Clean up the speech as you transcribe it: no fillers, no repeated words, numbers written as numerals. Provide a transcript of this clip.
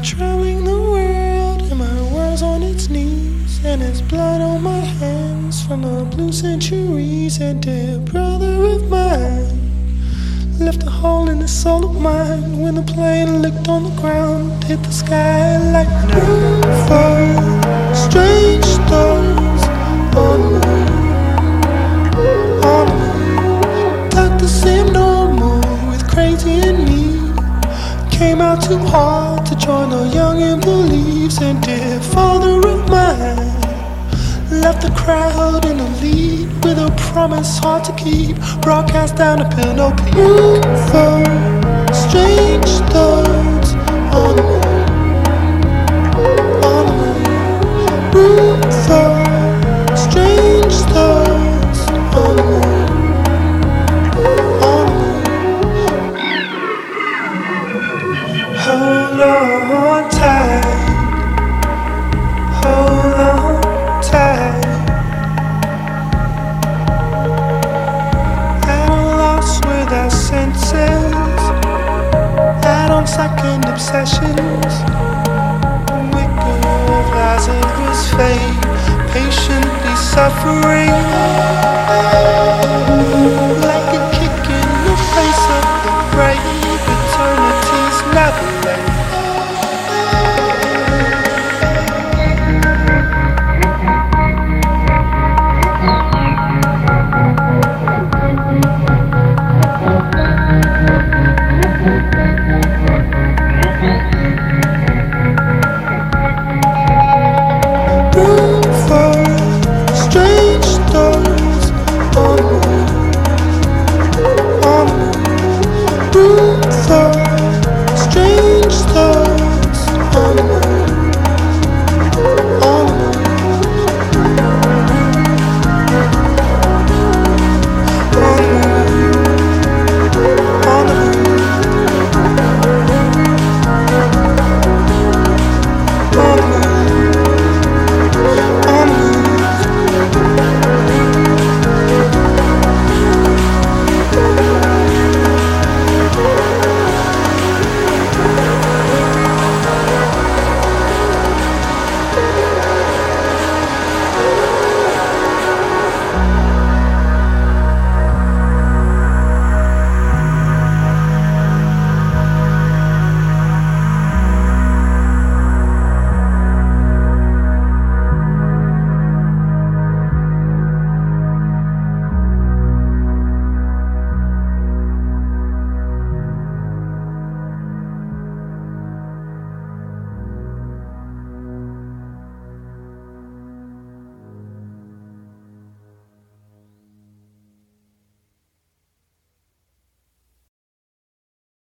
Traveling the world and my world's on its knees, and there's blood on my hands from the blue centuries. And dear brother of mine left a hole in the soul of mine when the plane licked on the ground, hit the sky like room for strange stars on the moon, on the moon. Doctor seemed normal with crazy and me. Came out too hard to join the young and believes. And dear father of mine left the crowd in the lead with a promise hard to keep. Broadcast down a pill, room for strange thoughts on the moon, on the moon. Room for strange thoughts on the moon. Hold on tight, hold on tight. I'm lost without senses, out on second obsessions. Wicked of Lazarus' fate, patiently suffering.